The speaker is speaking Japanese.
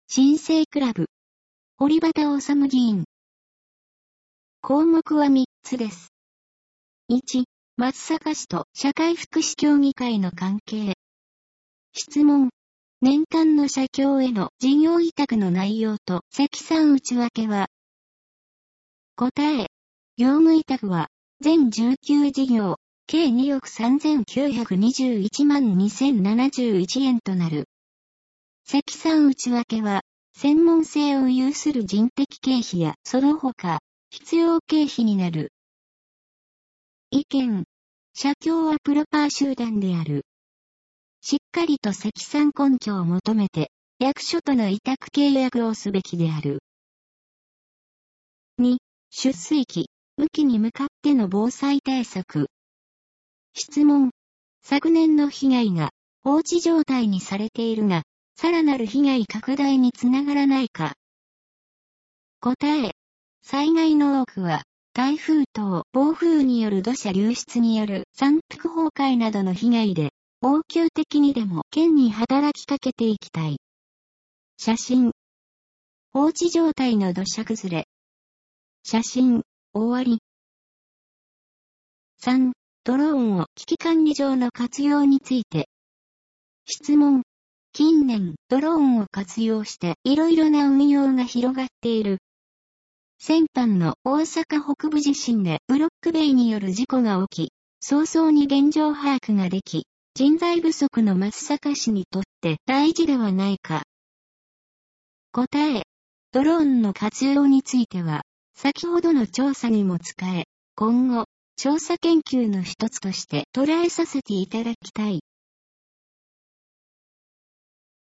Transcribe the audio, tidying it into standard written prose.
新生クラブ。堀端修議員。項目は3つです。1、松阪市と社会福祉協議会の関係。質問。年間の社協への事業委託の内容と積算内訳は。答え。業務委託は、全19事業、計2億3921万2071円となる。積算内訳は、専門性を有する人的経費やその他、必要経費になる。意見。社協はプロパー集団である。しっかりと積算根拠を求めて、役所との委託契約をすべきである。2、出水期、雨季に向かっての防災対策。質問。昨年の被害が放置状態にされているが、さらなる被害拡大につながらないか。答え。災害の多くは、台風等暴風による土砂流出による山腹崩壊などの被害で、応急的にでも県に働きかけていきたい。写真。放置状態の土砂崩れ。写真、終わり。3、ドローンを危機管理上の活用について。質問。近年、ドローンを活用していろいろな運用が広がっている。先般の大阪北部地震でブロック塀による事故が起き、早々に現状把握ができ、人材不足の松阪市にとって大事ではないか。答え。ドローンの活用については、先ほどの調査にも使え、今後、調査研究の一つとして捉えさせていただきたい。